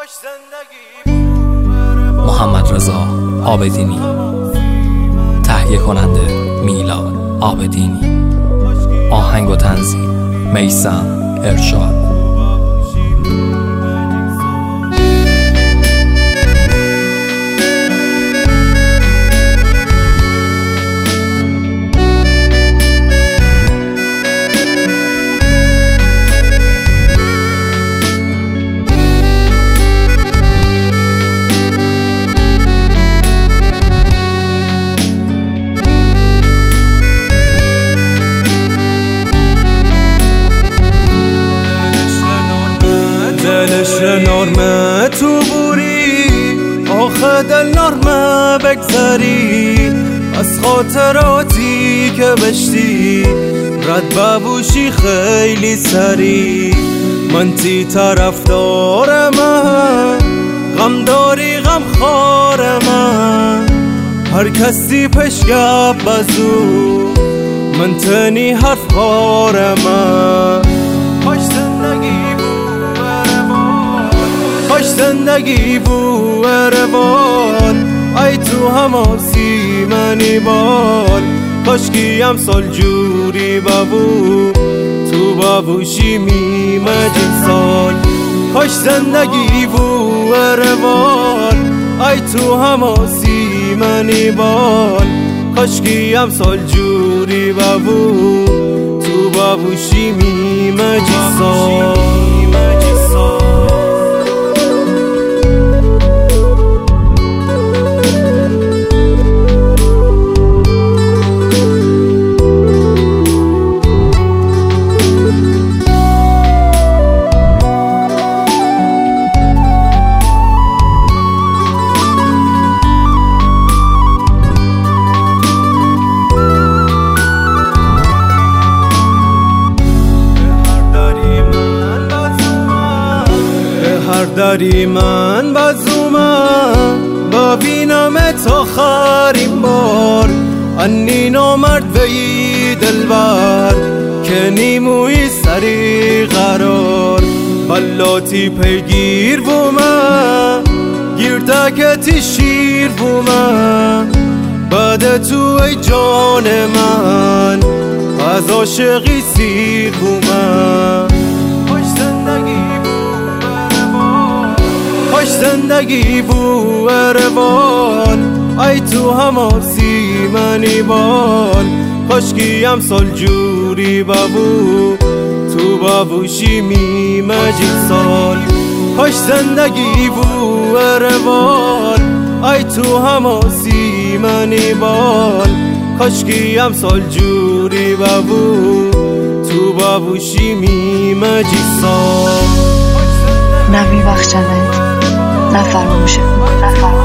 محمد رضا عابدینی، تهیه کننده میلاد عابدینی، آهنگ و تنظیم میثم ارشاد. دلش نرمه تو بوری، آخه دل نرمه بگذری از خاطراتی که بشتی، رد ببوشی خیلی سری. من تی طرفدار من، غم داری غم خار من، هر کسی پشگب بزو من تنی حرف خار من. خوش زندگی بو روان، ای تو هماسی منی بال، کاشکی هم سال جوری ببو تو ببوشی میمجی سال. خوش زندگی بو روان، ای تو هماسی منی بال، کاشکی هم سال جوری ببو تو ببوشی میمجی سال. داری من بزومم ببینم آخرین بار، انی نامرد وی دلبر که نیموی سری قرار. بلاتی پیگیر بومم گیردکتی شیر بومم، بعد تو ای جان من از عاشقی سیر بومم. خوش زندگی بو روان، ای تو هماسی منی بال، کاشکی هم سال جوری ببو تو ببوشی میمجی سال. خوش زندگی بو روان، ای تو هماسی منی بال، کاشکی هم سال جوری ببو تو ببوشی میمجی سال. نه میبخشند نه فراموش کن.